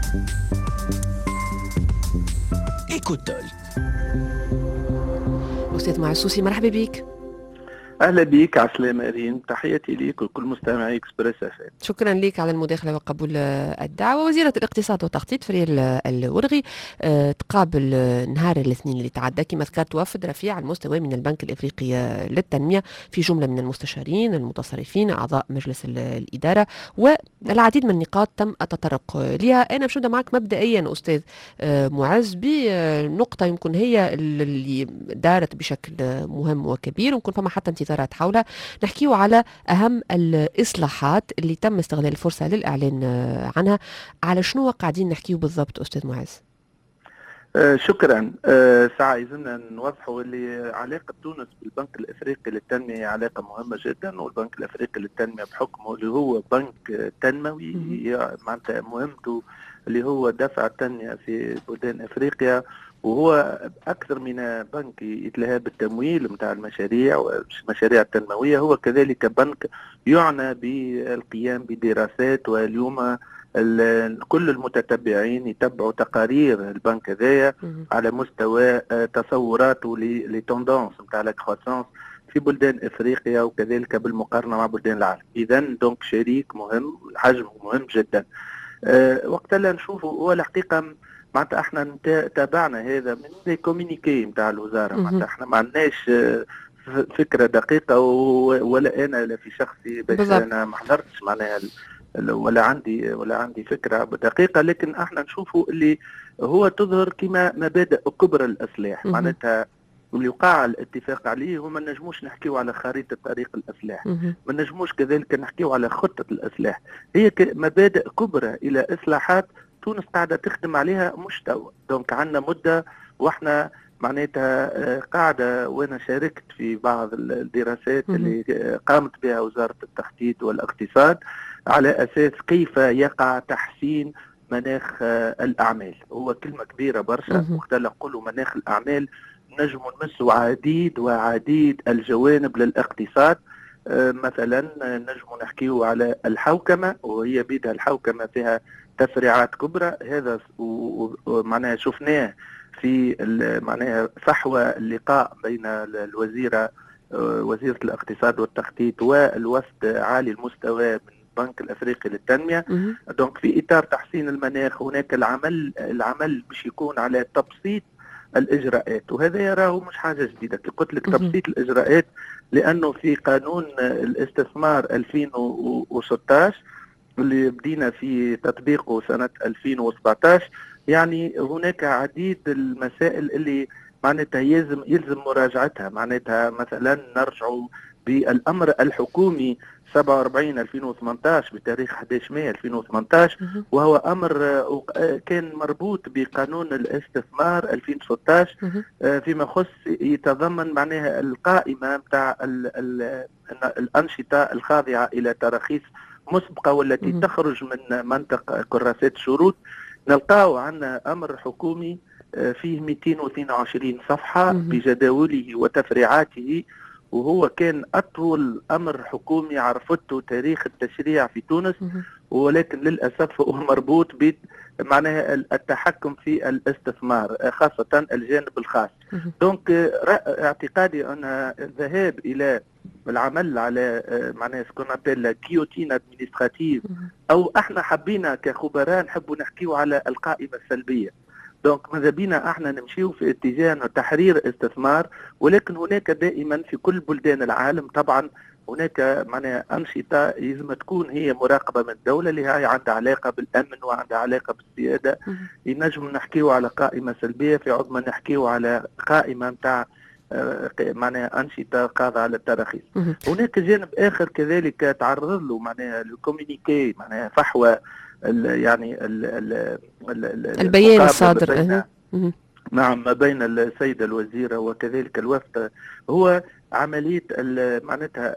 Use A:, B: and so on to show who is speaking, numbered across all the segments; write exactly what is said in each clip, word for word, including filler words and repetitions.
A: إيكوتول.
B: أستاذ معز السوسي، مرحبا بك.
C: اهلا بيك عسلامة ريم، تحياتي ليك وكل مستمعي اكسبريس اف ام.
B: شكرا لك على المداخله وقبول الدعوه. وزيره الاقتصاد والتخطيط فريال الورغي تقابل نهار الاثنين اللي تعدى كما ذكرت وفد رفيع على المستوى من البنك الافريقي للتنميه، في جمله من المستشارين المتصرفين اعضاء مجلس الاداره، والعديد من النقاط تم التطرق لها. انا باش نبدا معك مبدئيا استاذ معز بنقطه يمكن هي اللي دارت بشكل مهم وكبير ويمكن فما حتى انتظارات حولها. نحكيو على اهم الاصلاحات اللي تم استغلال الفرصه للاعلان عنها. على شنو قاعدين نحكيو بالضبط استاذ معز؟
C: آه شكرا. آه ساعة يلزمنا نوضحوا اللي علاقة تونس بالبنك الافريقي للتنمية علاقة مهمة جدا، والبنك الافريقي للتنمية بحكمه اللي هو بنك تنموي معناتها مهمته اللي هو دفع التنمية في بلدان افريقيا، وهو أكثر من بنك يتلهى بالتمويل متاع المشاريع والمشاريع التنموية، هو كذلك بنك يعنى بالقيام بدراسات. واليوم كل المتتبعين يتبعوا تقارير البنك هذايا على مستوى تصوراته لتوندونس متاع لاكروسونس في بلدان افريقيا وكذلك بالمقارنة مع بلدان العالم. إذا دونك شريك مهم، حجمه مهم جدا. أه وقت اللي نشوفه هو الحقيقة معناتها احنا تابعنا هذا من الكومينيكي نتاع الوزاره، معناتها احنا ما عندناش فكره دقيقه ولا انا لا في شخصي باش انا ما حضرتش معناها ولا عندي ولا عندي فكره دقيقه، لكن احنا نشوفوا اللي هو تظهر كما مبادئ كبرى الاصلاح. معناتها اللي وقع الاتفاق عليه وما نجموش نحكيو على خريطه طريق الاصلاح، ما نجموش كذلك نحكيو على خطه الاصلاح، هي مبادئ كبرى الى اصلاحات تونس قاعدة تخدم عليها مش توا. دونك عندنا مدة واحنا معناتها قاعدة، وانا شاركت في بعض الدراسات اللي قامت بها وزارة التخطيط والاقتصاد على اساس كيف يقع تحسين مناخ الاعمال. هو كلمة كبيرة برشا، وقت نقولوا مناخ الاعمال نجم نمسوا عديد وعديد الجوانب للاقتصاد. مثلا نجم نحكيه على الحوكمة، وهي بيدها الحوكمة فيها تفريعات كبرى. هذا معناها شفناه في معناها فحوى اللقاء بين الوزيرة وزيرة الاقتصاد والتخطيط والوفد عالي المستوى من البنك الافريقي للتنمية. دونك في اطار تحسين المناخ هناك العمل العمل باش يكون على تبسيط الاجراءات، وهذا يراه مش حاجة جديدة. قلت لك تبسيط الاجراءات لانه في قانون الاستثمار ألفين وستة عشر اللي بدينا في تطبيقه سنة ألفين وسبعطاش، يعني هناك عديد المسائل اللي معناتها يلزم يلزم مراجعتها. معناتها مثلا نرجعوا بالأمر الحكومي سبعة وأربعين ألفين وثمانطاش بتاريخ أحد عشر مايو ألفين وثمانطاش، وهو أمر كان مربوط بقانون الاستثمار ألفين وستطاش فيما يخص يتضمن معناها القائمة بتاع الأنشطة الخاضعة إلى تراخيص مسبقة والتي تخرج من منطق كراسات الشروط. نلقاو عندنا أمر حكومي فيه مئتين واثنين وعشرين صفحة بجداوله وتفريعاته، وهو كان أطول أمر حكومي عرفته تاريخ التشريع في تونس، ولكن للأسف هو مربوط ب معناها التحكم في الاستثمار خاصة الجانب الخاص. دونك اعتقادي أن الذهاب إلى العمل على معناها سكون ابل كيوتين ادمنستراتيف، او احنا حبينا كخبراء نحبوا نحكيو على القائمه السلبيه. دونك ماذا بينا احنا نمشيو في اتجاه تحرير استثمار، ولكن هناك دائما في كل بلدان العالم طبعا هناك معناها انشطه لازم تكون هي مراقبه من الدوله اللي هي عندها علاقه بالامن وعندها علاقه بالسياده. ينجم نحكيو على قائمه سلبيه في عوض ما نحكيو على قائمه نتاع معناها أنشطة قاضية على التراخيص. هناك جانب آخر كذلك تعرض له معناها الكومينيكي، معناها فحوى ال يعني ال ال ال
B: البيان الصادر
C: نعم ما بين السيدة الوزيرة وكذلك الوفد، هو عملية معناتها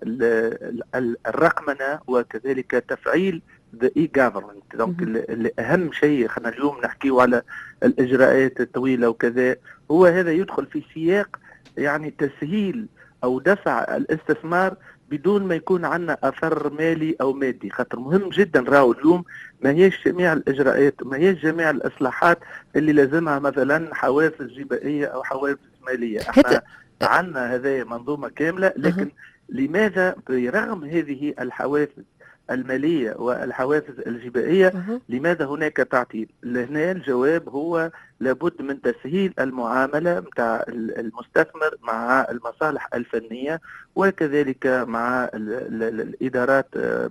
C: الرقمنة وكذلك تفعيل the e-government. دونك أهم شيء خلينا اليوم نحكيه على الإجراءات الطويلة وكذا، هو هذا يدخل في سياق يعني تسهيل أو دفع الاستثمار بدون ما يكون عندنا اثر مالي او مادي. خاطر مهم جدا راهو اليوم ما هيش جميع الاجراءات ما هيش جميع الاصلاحات اللي لازمها مثلا حوافز جبائيه او حوافز ماليه. احنا عندنا هذه منظومه كامله، لكن لماذا برغم هذه الحوافز الماليه والحوافز الجبائيه لماذا هناك تعطيل؟ هنا الجواب هو لابد من تسهيل المعامله نتاع المستثمر مع المصالح الفنيه وكذلك مع ال ال ال الادارات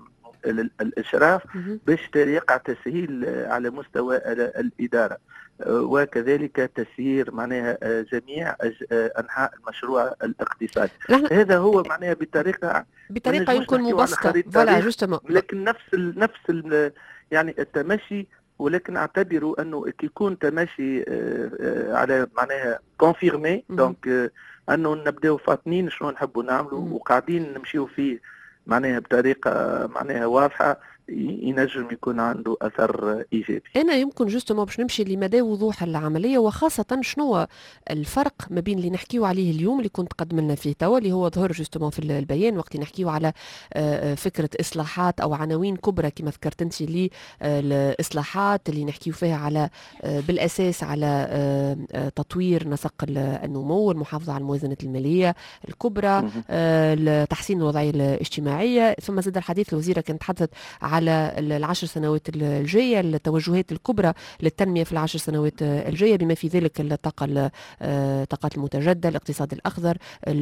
C: الاشراف باش يقع تسهيل على مستوى الاداره وكذلك تسيير معناها جميع انحاء المشروع الاقتصادي. هذا هو معناها بطريقه
B: بطريقه يمكن مبسطه فوالا جوستومون،
C: لكن نفس ال نفس ال يعني التمشي، ولكن اعتبروا انه كي يكون تمشي على معناها كونفيرمي دونك انه نبداو فاطنين شنو نحبوا نعملوا وقاعدين نمشيو فيه معناها بطريقه معناها واضحه ينجم يكون عنده اثر ايجابي.
B: انا يمكن جوستومون باش نمشي لمدى وضوح العمليه، وخاصه شنو الفرق ما بين اللي نحكيو عليه اليوم اللي كنت قدمنا فيه توا اللي هو ظهر جوستومون في البيان وقت نحكيو على فكره اصلاحات او عناوين كبرى كما ذكرت انت لي الاصلاحات اللي نحكيو فيها على بالاساس على تطوير نسق النمو والمحافظه على الموازنه الماليه الكبرى، تحسين الوضعيه الاجتماعيه، ثم زاد الحديث الوزيره كانت تحدثت على العشر سنوات الجايه، التوجهات الكبرى للتنميه في العشر سنوات الجايه بما في ذلك الطاقه الطاقات المتجدده، الاقتصاد الاخضر،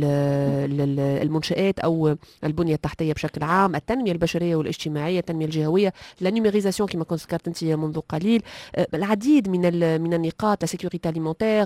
B: المنشآت او البنيه التحتيه بشكل عام، التنميه البشريه والاجتماعيه، التنميه الجهويه، لا نيميريزاسيون كما كنت ذكرت انت منذ قليل، العديد من من النقاط، السيكوريتي اليمونتير،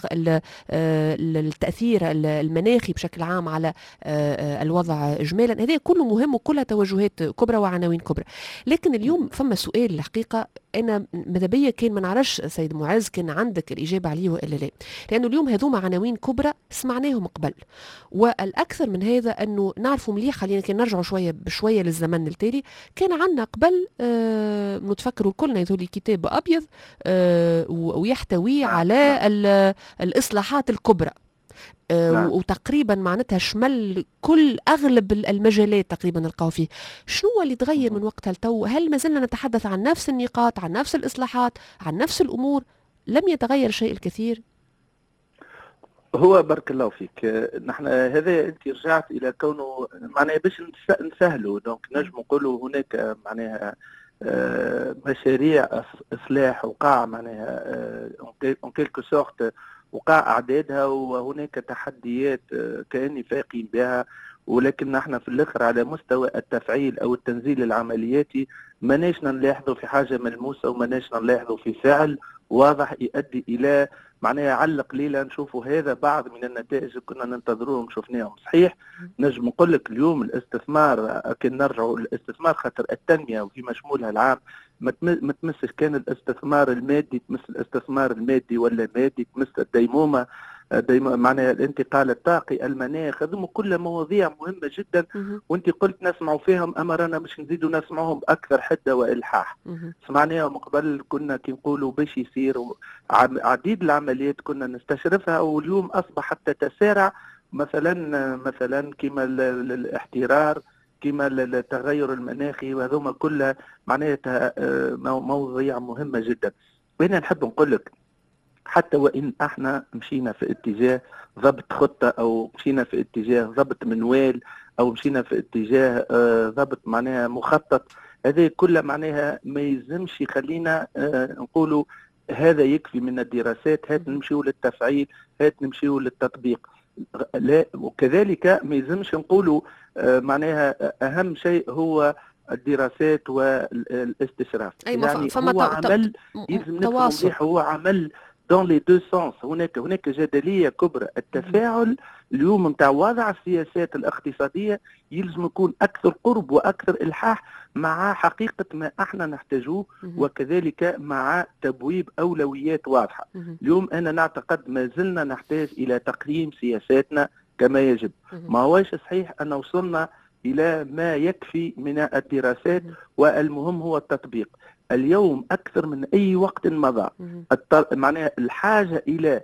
B: التاثير المناخي بشكل عام على الوضع اجمالا. هذه كله مهم وكلها توجهات كبرى وعناوين كبرى. لكن اليوم فما سؤال الحقيقه انا ماذا بيا كان ما نعرفش سيد معز كان عندك الاجابه عليه والا لا، لانه اليوم هذوما عناوين كبرى سمعناهم قبل، والاكثر من هذا انه نعرفوا مليح. خلينا كان نرجعوا شويه بشويه للزمن التالي، كان عندنا قبل آه نتفكروا كلنا يذولي كتاب ابيض آه ويحتوي على الاصلاحات الكبرى نعم. وتقريبا معناتها شمل كل اغلب المجالات تقريبا نلقاو فيه. شنو اللي تغير من وقتها لتو؟ هل ما زلنا نتحدث عن نفس النقاط، عن نفس الاصلاحات، عن نفس الامور؟ لم يتغير شيء الكثير؟
C: هو بارك الله فيك، نحن هذا انت رجعت الى كونه معناها باش نسهلوا دونك نجم نقولوا هناك معناها مشاريع اصلاح وقع معناها اون كيلكو سورت وقع اعدادها، وهناك تحديات كاني فايقين بها، ولكن نحن في الاخر على مستوى التفعيل او التنزيل العملياتي ماناش نلاحظوا في حاجه ملموسه وماناش نلاحظوا في فعل واضح يؤدي الى معناها على قليله نشوفوا هذا بعض من النتائج اللي كنا ننتظروهم شفناهم. صحيح نجم نقول لك اليوم الاستثمار كان نرجعوا الاستثمار خاطر التنميه وفي مشمولها العام ما تمسش كان الاستثمار المادي، تمس الاستثمار المادي ولا مادي، تمس الديمومه ديما معناها الانتقال الطاقي، المناخ، هذوما كلها مواضيع مهمه جدا وانت قلت نسمعوا فيهم، اما رانا باش نزيدوا نسمعوهم باكثر حده والحاح. سمعناهم قبل كنا كي نقولوا باش يصير عديد العمليات كنا نستشرفها، واليوم اصبحت تتسارع مثلا مثلا كما الاحترار كما التغير المناخي، وهذوما كلها معناتها مواضيع مهمه جدا. وانا نحب نقول لك حتى وإن احنا مشينا في اتجاه ضبط خطة أو مشينا في اتجاه ضبط منوال أو مشينا في اتجاه ضبط معناها مخطط، هذه كلها معناها ما يلزمش يخلينا نقولوا هذا يكفي من الدراسات، هات نمشيو للتفعيل، هات نمشيو للتطبيق. لا، وكذلك ما يلزمش نقولوا معناها أهم شيء هو الدراسات والاستشراف. يعني هو عمل يلزم نفهم مليح، هو عمل dans les deux sens. هناك هناك جدليه كبرى. التفاعل اليوم نتاع وضع السياسات الاقتصاديه يلزم يكون اكثر قرب واكثر الحاح مع حقيقه ما احنا نحتاجوه، وكذلك مع تبويب اولويات واضحه. اليوم انا نعتقد ما زلنا نحتاج الى تقييم سياساتنا كما يجب. ما هوش صحيح ان وصلنا الى ما يكفي من الدراسات، والمهم هو التطبيق. اليوم أكثر من أي وقت مضى معناها الحاجة إلى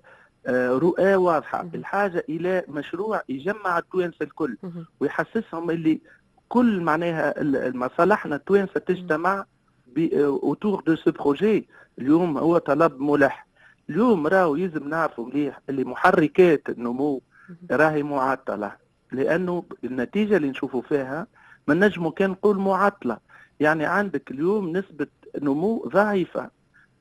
C: رؤى واضحة، الحاجة إلى مشروع يجمع التوانسة الكل ويحسسهم اللي كل معناها المصالحنا التوانسه تجتمع اوتور دو سو بروجي. اليوم هو طلب ملح. اليوم راهو يلزم نعرفوا مليح اللي محركات النمو راهي معطله، لانه النتيجه اللي نشوفوا فيها ما نجموا كان نقول معطله. يعني عندك اليوم نسبه نمو ضعيفه،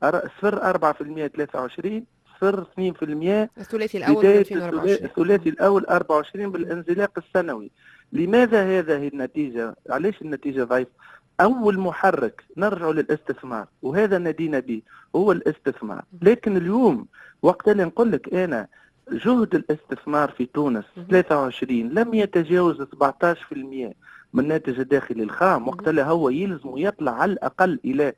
C: صفر أربعة بالمئة ثلاثة وعشرين، صفر اثنين بالمئة
B: الثلاثي الاول
C: ألفين وأربعة وعشرين، الثلاثي الاول أربعة وعشرين بالانزلاق السنوي. لماذا هذه النتيجه؟ علاش النتيجه ضعيفه؟ اول محرك نرجع للاستثمار، وهذا نادينا به هو الاستثمار. لكن اليوم وقت اللي نقول لك انا جهد الاستثمار في تونس ثلاثة وعشرين لم يتجاوز سبعة عشر بالمئة من الناتج الداخلي الخام، وقت اللي هو يلزم يطلع على الاقل الى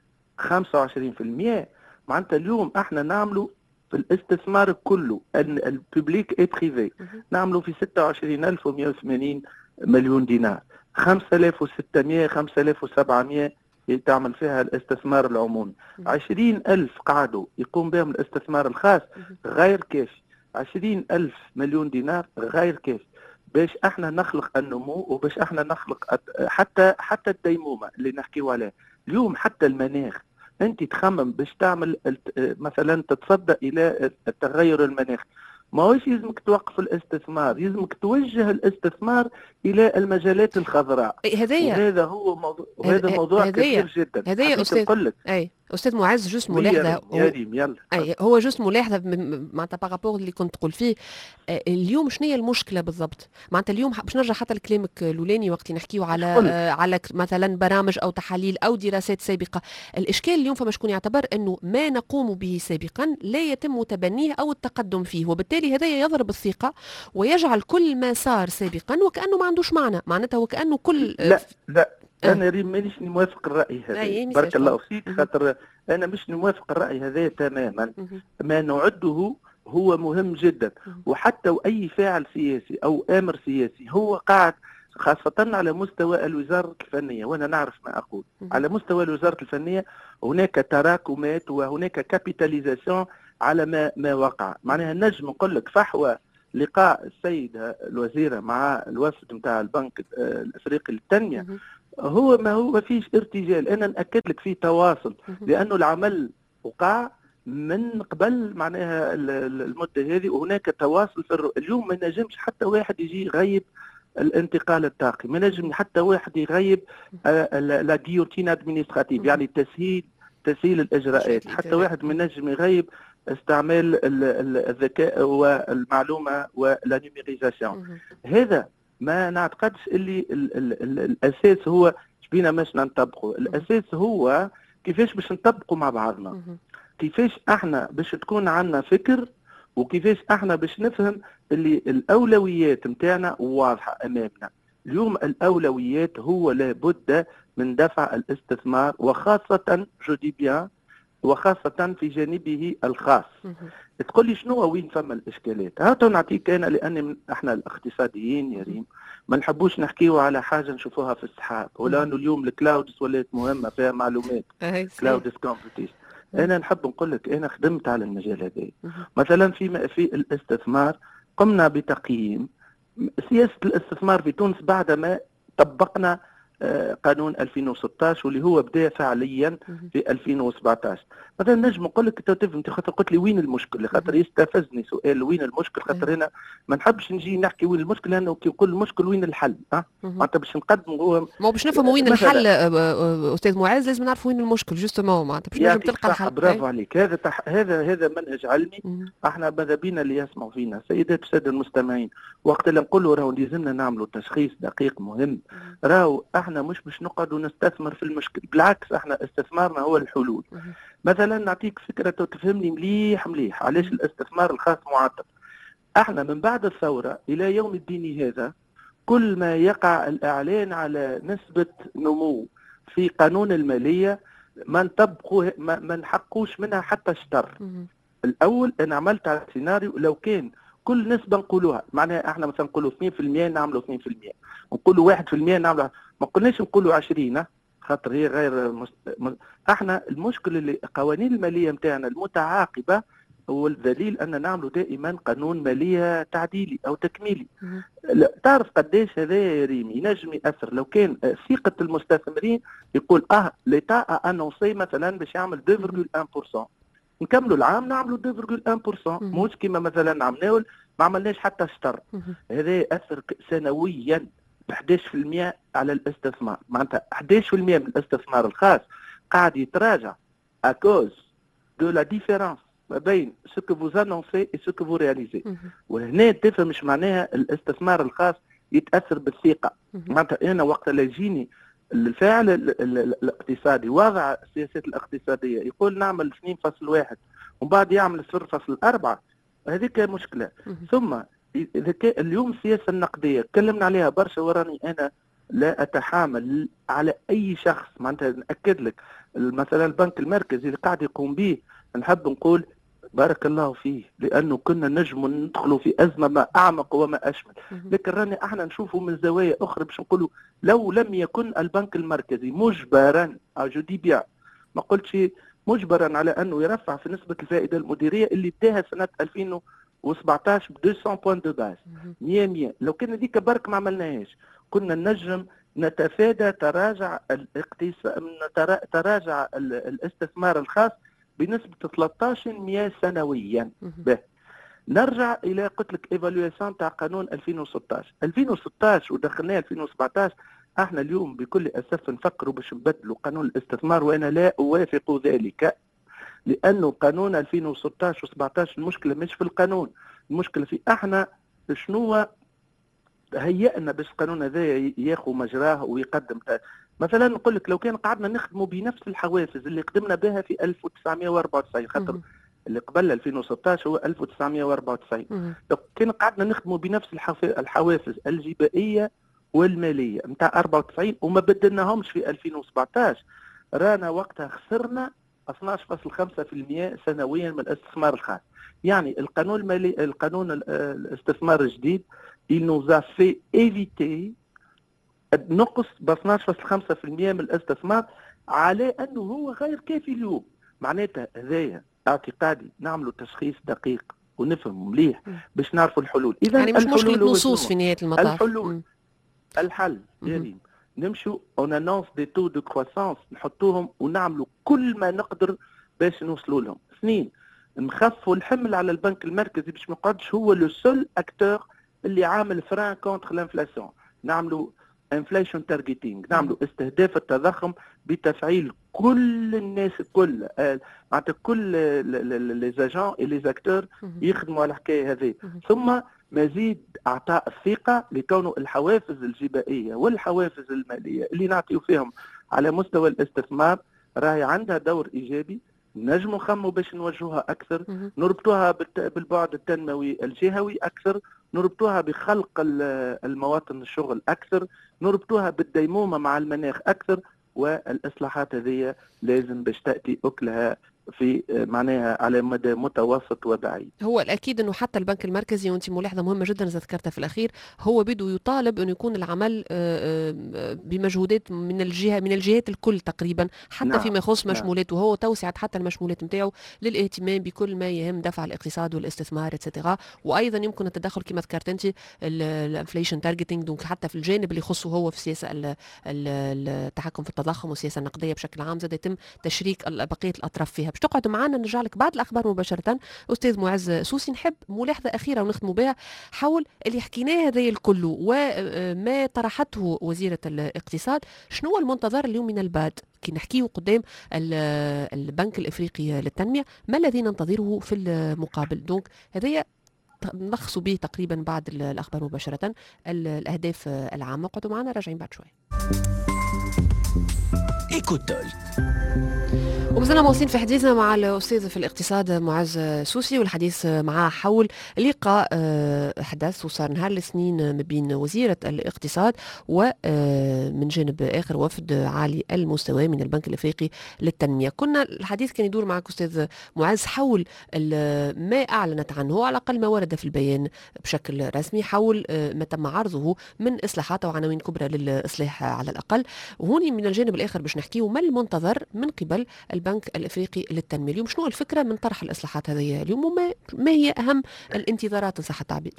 C: خمسة وعشرين بالمئة. معناتها اليوم احنا نعملوا في الاستثمار كله الببليك اي بريفي نعملوا في ستة وعشرين ألف ومئة وثمانين مليون دينار، خمسة آلاف وستمئة خمسة آلاف وسبعمئة تعمل فيها الاستثمار العمومي، عشرين ألف قعدوا يقوم بهم الاستثمار الخاص غير كافي، عشرين ألف مليون دينار غير كافي باش احنا نخلق النمو وباش احنا نخلق حتى حتى الديمومه اللي نحكيو عليها. اليوم حتى المناخ انت تخمم باش تعمل مثلا تتصدى الى التغير المناخي، ما هوش يلزمك توقف الاستثمار، يلزمك توجه الاستثمار الى المجالات الخضراء.
B: هذايا
C: وهذا هو موضوع، وهذا موضوع كبير جدا.
B: هذايا استاذ
C: نقول لك
B: اي استاذ معز جوست ملاحظه
C: يا ريم يلا.
B: اي هو جوست ملاحظه معناتها بارابور اللي كنت تقول فيه. اليوم شنو هي المشكله بالضبط؟ معناتها اليوم باش نرجع حتى لكلامك الاولاني وقت نحكيو على آه على مثلا برامج او تحاليل او دراسات سابقه. الاشكال اليوم فما شكون يعتبر انه ما نقوم به سابقا لا يتم تبنيه او التقدم فيه، وبالتالي هذا يضرب الثقه ويجعل كل ما صار سابقا وكانه ما عندوش معنى، معناتها وكانه كل
C: لا لا انا ريم مانيش موافق الراي هذا. بارك الله فيك، خاطر انا مش موافق الراي هذا تماما. ما نعده هو مهم جدا، وحتى واي فاعل سياسي او امر سياسي هو قاعد خاصة على مستوى الوزارة الفنية، وانا نعرف ما اقول. على مستوى الوزارة الفنية هناك تراكمات وهناك كابيتاليزاسيون على ما ما وقع. معناها نجم نقول لك فحوى لقاء السيدة الوزيرة مع الوفد نتاع البنك الافريقي للتنمية هو ما هو ما فيش ارتجال، انا ناكد لك فيه تواصل، لانه العمل وقع من قبل معناها المده هذه، وهناك تواصل في الرؤى. اليوم ما نجمش حتى واحد يجي يغيب الانتقال الطاقي، ما نجم حتى واحد يغيب لا جيوتين ادمينستراتيف، يعني تسهيل تسهيل الاجراءات، حتى واحد ما نجم يغيب استعمال الذكاء والمعلومه ولا نيميريزاسيون. هذا ما نعتقدش اللي ال ال ال الاساس هو شبينا ماش نطبقه، الاساس هو كيفاش باش نطبقوا مع بعضنا، كيفاش احنا باش تكون عندنا فكر، وكيفاش احنا باش نفهم اللي الاولويات نتاعنا واضحه امامنا. اليوم الاولويات هو لابد من دفع الاستثمار، وخاصه جو دي بيان وخاصة في جانبه الخاص. تقول لي شنو وين فما الإشكالات؟ هاتو نعطيك أنا، لأن احنا الاقتصاديين يا ريم ما نحبوش نحكيو على حاجة نشوفوها في السحاب، ولأنه اليوم الكلاودز ولات مهمة فيها معلومات، كلاودز كومبيتيشن. أنا نحب نقول لك أنا خدمت على المجال هذا. مثلا في في الاستثمار قمنا بتقييم سياسة الاستثمار في تونس بعدما طبقنا قانون ألفين وستة عشر واللي هو بدا فعليا في ألفين وسبعة عشر. مثلا نجم نقول لك انت تفهم، خاطر قلت لي وين المشكل، خاطر يستفزني سؤال وين المشكل، خاطر هنا ما نحبش نجي نحكي وين المشكل، لانه كي نقول المشكل وين الحل. ها معناتها باش نقدم هو
B: ما باش نفهموا وين الحل استاذ معز لازم نعرف وين المشكل جوستومون، معناتها باش نجم تلقى الحل.
C: برافو عليك، هذا تح... هذا هذا منهج علمي. مم. احنا ماذا بينا اللي يسمعوا فينا سيدات الساده المستمعين، وقت اللي نقولوا راهو لازمنا نعملوا تشخيص دقيق مهم، راهو احنا مش باش نقعدوا نستثمر في المشكل، بالعكس احنا استثمارنا هو الحلول. مم. مثلا نعطيك فكره تفهمني مليح مليح علاش الاستثمار الخاص معطل. احنا من بعد الثوره الى يوم الدين هذا كل ما يقع الاعلان على نسبه نمو في قانون الماليه ما نطبقوه، ما, ما نحقوش منها حتى شطر. الاول انا عملت على سيناريو لو كان كل نسبه نقولوها، معناها احنا مثلا نقولوا اثنين بالمئة نعملوا اثنين بالمئة، نقولوا واحد بالمئة نعملوا، ما قلناش نقولوا عشرين خاطر هي غير مست... احنا المشكل اللي القوانين الماليه نتاعنا المتعاقبه والدليل أن نعمل دائما قانون مالية تعديلي أو تكميلي. لا تعرف قديش هذا يا ريم ينجم يأثر لو كان ثقة المستثمرين يقول اه ليتا انونسي مثلا باش يعمل اثنين فاصلة واحد بالمئة، نكملوا العام نعملوا اثنين فاصلة واحد بالمئة، مش كيما مثلا عملناه ما عملناش حتى شطر. هذا يأثر سنويا ب احد عشر بالمئة على الاستثمار، معناتها احد عشر بالمئة من الاستثمار الخاص قاعد يتراجع à cause de la différence ما بين ce que vous annoncez et ce que vous réalisez. وهنا تفهم مش معناها الاستثمار الخاص يتأثر بالثقة. معناتها أنا وقت اللي يجيني الفاعل الاقتصادي وضع السياسات الاقتصادية يقول نعمل اثنين فاصلة واحد ومن بعد يعمل صفر فاصلة أربعة، هذيك مشكلة. ثم إذا كان اليوم السياسة النقدية تكلمنا عليها برشا، وراني أنا لا أتحامل على أي شخص، معناتها نأكد لك مثلا البنك المركزي اللي قاعد يقوم به نحب نقول بارك الله فيه، لأنه كنا نجم ندخلوا في أزمة ما أعمق وما أشمل. لكن راني احنا نشوفه من زوايا أخرى باش نقولوا لو لم يكن البنك المركزي مجبرا جو دي بيان، ما قلتش مجبرا على أنه يرفع في نسبة الفائدة المديرية اللي اداها سنة ألفين وسبعطاش ب مئتين بوان دو باز مية مية، لو كان هذيك برك ما عملناهاش كنا نجم نتفادى تراجع الاقتصاد، تراجع الاستثمار الخاص بنسبة ثلاثة عشر بالمئة سنويا. به نرجع إلى قلت لك ايفالواسيون تاع قانون ألفين وستطاش ألفين وستطاش ودخلناه ألفين وسبعطاش. احنا اليوم بكل أسف نفكروا باش نبدلوا قانون الاستثمار، وأنا لا أوافق ذلك، لأنه قانون ألفين وستطاش وسبعطاش المشكلة مش في القانون، المشكلة في احنا شنو هيئنا باش القانون هذا ياخذ مجراه ويقدم. مثلا نقول لك لو كان قعدنا نخدموا بنفس الحوافز اللي قدمنا بها في ألف وتسعمئة وأربعة وتسعين، خاطر اللي قبل ألفين وستطاش هو ألف وتسعمئة وأربعة وتسعين، لو كان قعدنا نخدموا بنفس الحوافز الجبائيه والماليه نتاع أربعة وتسعين وما بدلناهمش في ألفين وسبعطاش، رانا وقتها خسرنا اثنين عشر فاصلة خمسة بالمئة سنويا من الاستثمار الخاص. يعني القانون المالي القانون الاستثمار الجديد il nous a fait éviter نقص ب اثنين عشر فاصلة خمسة بالمئة من الاستثمار، على انه هو غير كافي اليوم. معناتها هذايا اعتقادي نعملوا تشخيص دقيق ونفهم مليح باش نعرفوا الحلول.
B: اذا يعني مش مشكله نصوص في نهايه المطاف.
C: الحلول م. الحل يعني نمشوا اون انونس دي تو دو كروسانس نحطوهم ونعملوا كل ما نقدر باش نوصلوا لهم. اثنين نخفوا الحمل على البنك المركزي باش ما يقعدش هو لو سول اكتور اللي عامل فران كونتر الانفلاسيون. نعملوا انفليشن تارجيتينغ، نعملوا استهداف التضخم بتفعيل كل الناس الكل، معناتها كل لي زاجون اي لي اكتور يخدموا على الحكايه هذه. ثم مزيد اعطاء الثقه لكونه الحوافز الجبائيه والحوافز الماليه اللي نعطيو فيهم على مستوى الاستثمار راهي عندها دور ايجابي. نجموا نخموا باش نوجهوها اكثر، نربطوها بالبعد التنموي الجهوي اكثر، نربطوها بخلق المواطن الشغل اكثر، نربطوها بالديمومه مع المناخ اكثر. والاصلاحات هذه لازم باش تاتي اكلها في معناها على مدى متوسط وبعيد.
B: هو الاكيد انه حتى البنك المركزي، وانت ملاحظه مهمه جدا اذا ذكرتها في الاخير، هو بده يطالب انه يكون العمل بمجهودات من الجهه من الجهات الكل تقريبا، حتى نعم. فيما يخص مشمولاته، هو توسعه حتى المشمولات نتاعو للاهتمام بكل ما يهم دفع الاقتصاد والاستثمار اتسيتيرا. وايضا يمكن التدخل كما ذكرت انت الانفليشن تارجتينج، دونك حتى في الجانب اللي يخصه هو في السياسه التحكم في التضخم والسياسه النقديه بشكل عام، زاد يتم تشريك بقيه الاطراف فيها. باش تقعدوا معنا نرجع لك بعد الاخبار مباشره. استاذ معز سوسي، نحب ملاحظه اخيره ونختموا بها حول اللي حكيناه هذا الكل وما طرحته وزيره الاقتصاد. شنو هو المنتظر اليوم من البعد كي نحكيه قدام البنك الافريقي للتنميه؟ ما الذي ننتظره في المقابل؟ دونك هذايا نلخصوا به تقريبا بعد الاخبار مباشره الاهداف العامه. اقعدوا معنا راجعين بعد شوي. إيكوتول. ومازلنا مواصلين في حديثنا مع الأستاذ في الاقتصاد معز سوسي، والحديث معاه حول لقاء حدث وصار نهار الاثنين ما بين وزيرة الاقتصاد ومن جانب آخر وفد عالي المستوى من البنك الأفريقي للتنمية. كنا الحديث كان يدور معك أستاذ معز حول ما أعلنت عنه، على الأقل ما ورد في البيان بشكل رسمي، حول ما تم عرضه من إصلاحات وعناوين كبرى للإصلاح على الأقل. وهوني من الجانب الآخر باش نحكيه ما المنتظر من قبل البنك البنك الإفريقي للتنمية. اليوم شنو الفكرة من طرح الإصلاحات هذه اليوم، وما ما هي أهم الانتظارات إن صح التعبير؟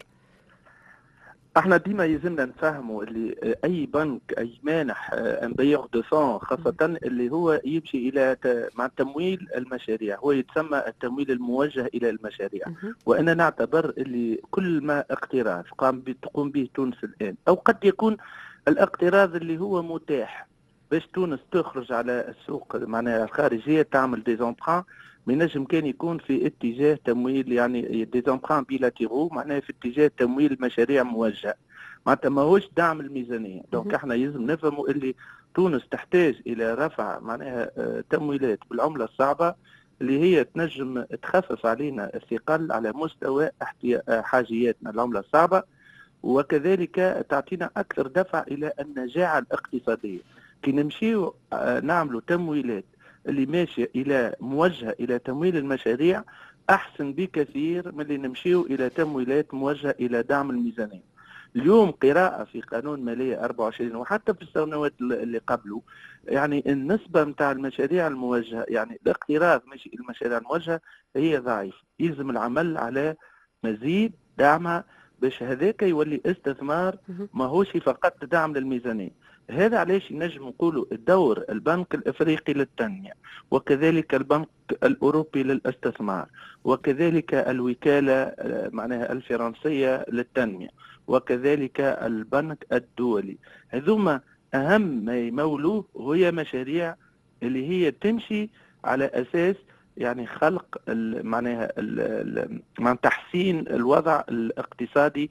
C: احنا ديما يلزمنا نفهموا اللي اي بنك اي مانح ان بايور دو فون خاصه اللي هو يمشي الى مع تمويل المشاريع، هو يتسمى التمويل الموجه الى المشاريع. وانا نعتبر اللي كل ما اقتراض قام تقوم به تونس الان، او قد يكون الاقتراض اللي هو متاح باش تونس تخرج على السوق معناها الخارجيه تعمل دي زونتران، من نجم كان يكون في اتجاه تمويل يعني دي زونتران بيلاتيرو، معناها في اتجاه تمويل مشاريع موجهه، معناتها ماهوش دعم الميزانيه. دونك احنا لازم نفهموا اللي تونس تحتاج الى رفع معناها تمويلات بالعمله الصعبه اللي هي تنجم تخفف علينا الثقل على مستوى حاجياتنا العمله الصعبه، وكذلك تعطينا اكثر دفع الى النجاعه الاقتصاديه. كي نمشيو نعملوا تمويلات اللي ماشيه الى موجهه الى تمويل المشاريع احسن بكثير من اللي نمشيو الى تمويلات موجهه الى دعم الميزانيه. اليوم قراءه في قانون ماليه أربعة وعشرين وحتى في السنوات اللي قبله، يعني النسبه نتاع المشاريع الموجهه، يعني الاقتراض ماشي المشاريع الموجهه هي ضعيف، يلزم العمل على مزيد دعمها باش هذاك يولي استثمار ماهوش فقط دعم للميزانيه. هذا علاش نجم نقولوا الدور البنك الافريقي للتنميه، وكذلك البنك الاوروبي للاستثمار، وكذلك الوكاله معناها الفرنسيه للتنميه، وكذلك البنك الدولي، هذوما اهم ما يمولوه هي مشاريع اللي هي تمشي على اساس يعني خلق معناها مع تحسين الوضع الاقتصادي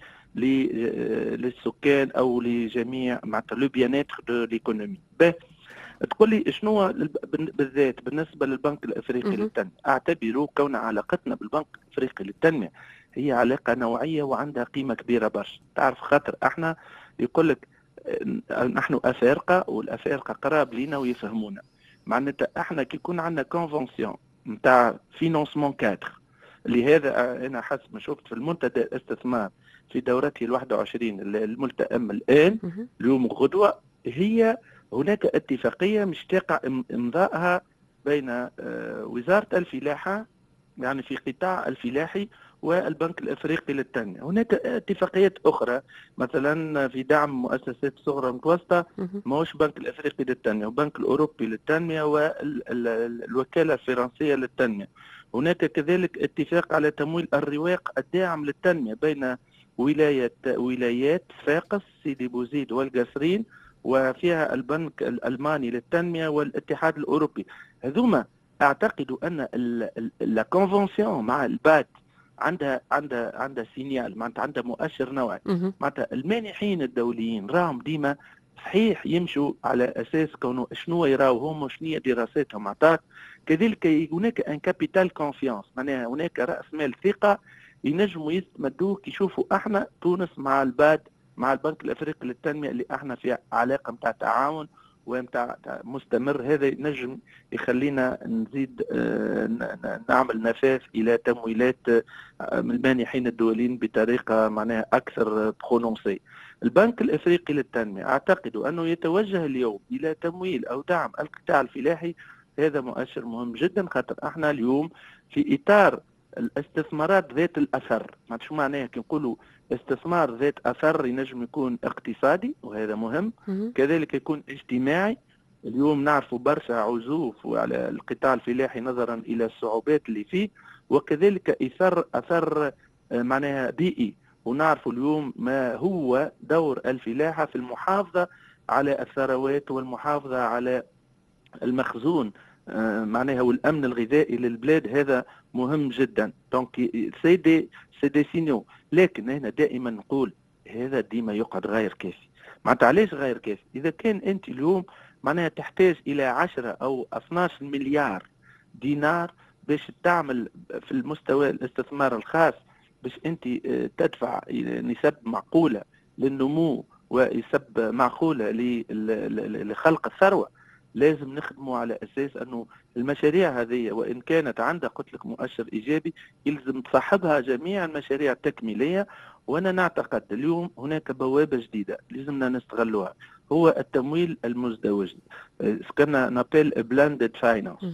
C: للسكان او لجميع معناتها لو بيانيتر دو ليكونومي. تقول لي شنو بالذات بالنسبه للبنك الافريقي للتنميه؟ اعتبره كون علاقتنا بالبنك الافريقي للتنميه هي علاقه نوعيه وعندها قيمه كبيره برشا. تعرف خاطر احنا يقول لك نحن افارقه والافارقه قراب لينا ويفهمونا، معناتها احنا كي يكون عندنا كونفونسيون نتاع فينانسمون كادر، لهذا انا حسب ما شفت في المنتدى الاستثمار في دورته الواحد وعشرين الملتئم الان اليوم وغدوه، هي هناك اتفاقيه مش تقع امضائها بين وزاره الفلاحه يعني في قطاع الفلاحي والبنك الافريقي للتنميه. هناك اتفاقيات اخرى مثلا في دعم مؤسسات صغرى متوسطه ماهوش بنك الافريقي للتنميه وبنك الاوروبي للتنميه والوكاله الفرنسيه للتنميه. هناك كذلك اتفاق على تمويل الرواق الداعم للتنميه بين ولايه ولايات صفاقس سيدي بوزيد والقصرين، وفيها البنك الالماني للتنميه والاتحاد الاوروبي. هذوما اعتقد ان لا كونفونسيون مع البات عندها عندها عندها سينيال، معناتها عندها مؤشر نوعي، معناتها المانحين الدوليين راهم ديما صحيح يمشوا على اساس كونه شنو يراو هم وشنو دراساتهم عطاك، كذلك هناك ان كابيتال كونفيونس، معناها هناك راس مال ثقه ينجموا يستمدوه كي يشوفوا احنا تونس مع الباد مع البنك الافريقي للتنميه اللي احنا في علاقه نتاع تعاون ومتاع مستمر. هذا نجم يخلينا نزيد نعمل نفاذ الى تمويلات من المانحين الدوليين بطريقه معناها اكثر برونونسي. البنك الافريقي للتنميه اعتقد انه يتوجه اليوم الى تمويل او دعم القطاع الفلاحي، هذا مؤشر مهم جدا، خاطر احنا اليوم في اطار الاستثمارات ذات الاثر. ما شو معناها كي نقولوا استثمار ذات اثر؟ ينجم يكون اقتصادي وهذا مهم، كذلك يكون اجتماعي. اليوم نعرفوا برشا عزوف على القطاع الفلاحي نظرا الى الصعوبات اللي فيه، وكذلك اثر اثر معناها بيئي، ونعرفوا اليوم ما هو دور الفلاحه في المحافظه على الثروات والمحافظه على المخزون معناها والامن الغذائي للبلاد، هذا مهم جدا. دونك سي دي سي دي سينيو، لكن هنا دائما نقول هذا ديما يقعد غير كافي. معناتها علاش غير كافي؟ اذا كان انت اليوم معناها تحتاج الى عشرة او اثناش مليار دينار باش تعمل في المستوى الاستثمار الخاص، باش انت تدفع نسب معقوله للنمو ونسب معقوله لخلق الثروه، لازم نخدموا على اساس انه المشاريع هذه وان كانت عندها قلت لك مؤشر ايجابي يلزم تصاحبها جميع المشاريع التكميليه. وانا نعتقد اليوم هناك بوابه جديده لازمنا نستغلوها، هو التمويل المزدوج، كنا نابيل بلاندد فاينانس.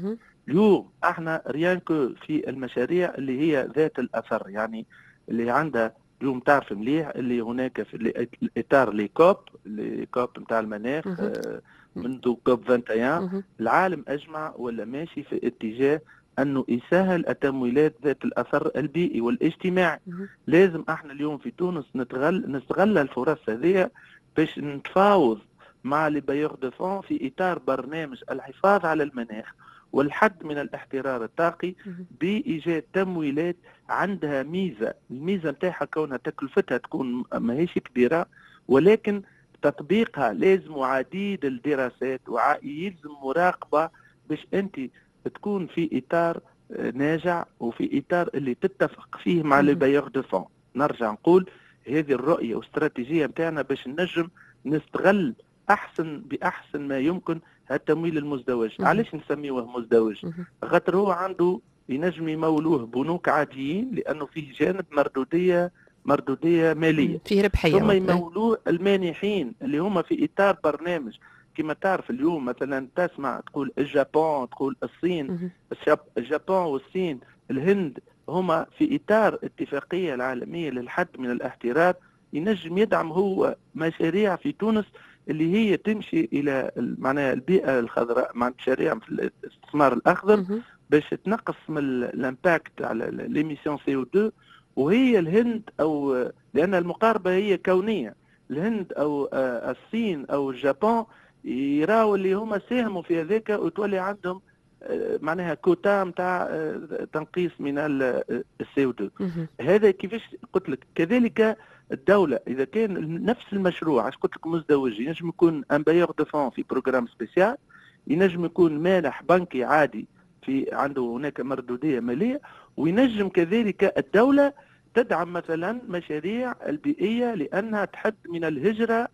C: اليوم احنا ريانكو في المشاريع اللي هي ذات الاثر، يعني اللي عندها اليوم تعرف مليح اللي هناك في الاطار لي كوب لي كوب نتاع المناخ
B: مهم.
C: آه، منذ كوب واحد وعشرين
B: مهم.
C: العالم اجمع ولا ماشي في اتجاه انه يسهل التمويلات ذات الاثر البيئي والاجتماعي.
B: مهم.
C: لازم احنا اليوم في تونس نتغل نستغل الفرص هذه باش نتفاوض مع لي بايور دو فون في اطار برنامج الحفاظ على المناخ والحد من الاحترار الطاقي
B: مهم.
C: بايجاد تمويلات عندها ميزه، الميزه نتاعها كونها تكلفتها تكون ماهيش كبيره، ولكن تطبيقها لازم عديد الدراسات ويلزم مراقبه باش انت تكون في اطار آه، ناجع وفي اطار اللي تتفق فيه مع لي
B: مهم.
C: بايور دو فون. نرجع نقول هذه الرؤيه والاستراتيجيه نتاعنا باش نجم نستغل احسن باحسن ما يمكن التمويل المزدوج.
B: مهم.
C: علاش نسميوه مزدوج؟
B: مهم.
C: خاطر هو عنده ينجم يمولوه بنوك عاديين لانه فيه جانب مردوديه مردوديه ماليه،
B: مم. فيه ربحية
C: ثم
B: معناتها.
C: يمولوه المانحين اللي هما في اطار برنامج. كما تعرف اليوم مثلا تسمع تقول اليابان، تقول الصين،
B: مهم.
C: الشاب- اليابان والصين، الهند، هما في اطار اتفاقيه العالميه للحد من الاحترار. ينجم يدعم هو مشاريع في تونس اللي هي تمشي الى معناها البيئه الخضراء، مع مشاريع في الاستثمار الاخضر
B: مهم.
C: باش تنقص من الامباكت على ليميسيون سي او اثنين. وهي الهند او لان المقاربه هي كونيه، الهند او آه، الصين او اليابان يراو اللي هما ساهموا في هذاك وتولي عندهم آه، معناها كوتا نتاع تنقيص من السي او اثنين.
B: مهم.
C: هذا كيفاش قلت لك. كذلك الدولة إذا كان نفس المشروع عش قلت لك مزدوج، ينجم يكون ان بايور دو فون في بروجرام سبيسيال، ينجم يكون مانح بنكي عادي في عنده هناك مردودية مالية، وينجم كذلك الدولة تدعم مثلا مشاريع البيئية لأنها تحد من الهجرة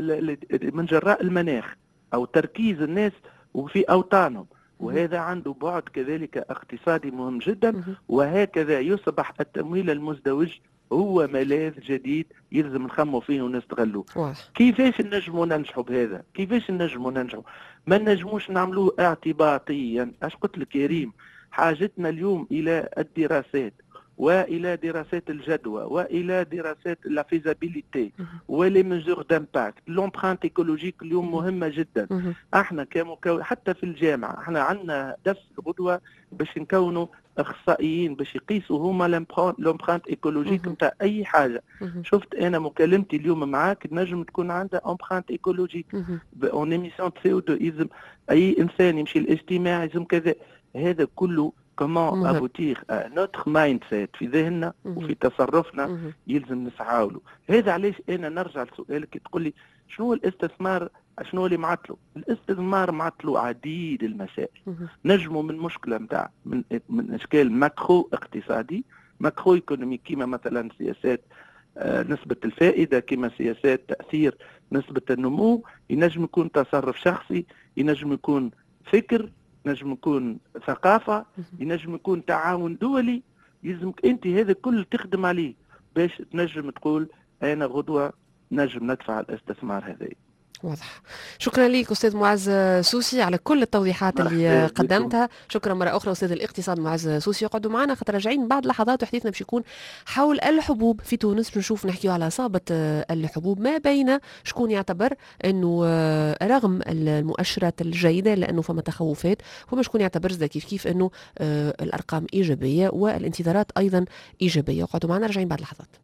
C: من جراء المناخ أو تركيز الناس وفي أوطانهم، وهذا عنده بعد كذلك اقتصادي مهم جدا.
B: مهم.
C: وهكذا يصبح التمويل المزدوج هو ملاذ جديد يلزم نخموا فيه ونستغلوه.
B: واضح.
C: كيفاش نجموا ننجحوا بهذا؟ كيفاش نجموا ننجحوا؟ ما نجموش نعملوه اعتباطيا. اش قلت لك يا ريم، حاجتنا اليوم الى الدراسات والى دراسات الجدوى والى دراسات لا فيزابيليتي
B: مهم.
C: ولي ميزور دامباكت. لومبرانت ايكولوجيك اليوم
B: مهم.
C: مهمه جدا.
B: مهم.
C: احنا كمكون حتى في الجامعه احنا عندنا درس غدوه باش نكونوا اخصائيين باش يقيسوا هما لومبرانت ايكولوجيك
B: مهم.
C: نتاع اي حاجه.
B: مهم.
C: شفت انا مكالمتي اليوم معاك نجم تكون عندها امبرانت ايكولوجيك
B: مهم.
C: اون ايميسيون سي او اثنين. يلزم اي انسان يمشي الاجتماع يلزم كذا. هذا كله كومون
B: مهم.
C: ابوتير نوتر مايند سيت في ذهننا
B: مهم.
C: وفي تصرفنا
B: مهم.
C: يلزم نسعى له. هذا علاش انا نرجع لسؤالك تقول لي شنو هو الاستثمار، شنو اللي معطله؟ الاستثمار معطله عديد المسائل.
B: مهم.
C: نجموا من مشكله نتاع من من اشكال ماكرو اقتصادي، ماكرو ايكونومي، كيما مثلا سياسات آه، نسبه الفائده، كيما سياسات تاثير نسبه النمو. ينجم يكون تصرف شخصي، ينجم يكون فكر، ينجم يكون ثقافه،
B: مهم.
C: ينجم يكون تعاون دولي. يلزمك انت هذا كل تخدم عليه باش تنجم تقول انا غدوه نجم ندفع الاستثمار هذا.
B: واضح. شكرا لك أستاذ معز سوسي على كل التوضيحات اللي
C: مرحبا بكم.
B: قدمتها. شكرا مرة أخرى أستاذ الاقتصاد معز سوسي. يقعدوا معنا خاطر راجعين بعد لحظات وحديثنا باش يكون حول الحبوب في تونس. نشوف نحكيو على إصابة الحبوب ما بين شكون يعتبر أنه رغم المؤشرات الجيدة لأنه فما تخوفات، وما شكون يعتبر زي كيف كيف أنه الأرقام إيجابية والانتظارات أيضا إيجابية. يقعدوا معنا راجعين بعد لحظات.